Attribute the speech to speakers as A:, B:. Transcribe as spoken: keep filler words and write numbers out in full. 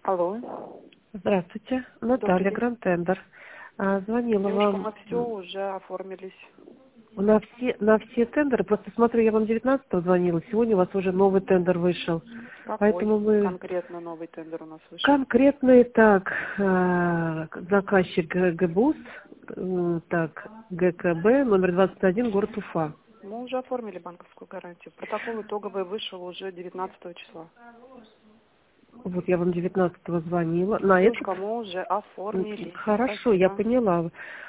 A: Алло.
B: Здравствуйте,
A: Добрый
B: Наталья,
A: день.
B: Гранд Тендер. А, Звонила
A: Девушка,
B: вам
A: мы все уже оформились.
B: на все, на все тендеры. Просто смотрю, я вам девятнадцатого звонила, сегодня у вас уже новый тендер вышел.
A: Какой
B: Поэтому мы
A: конкретно новый тендер у нас вышел?
B: конкретно так, а, заказчик Г- ГБУС, м, так, ГКБ, номер двадцать один, город Уфа.
A: Мы уже оформили банковскую гарантию. Протокол итоговый вышел уже девятнадцатого числа.
B: Вот я вам девятнадцатого звонила. На этот
A: Девушка, мы уже
B: м,
A: оформили.
B: хорошо, я
A: Спасибо.
B: поняла.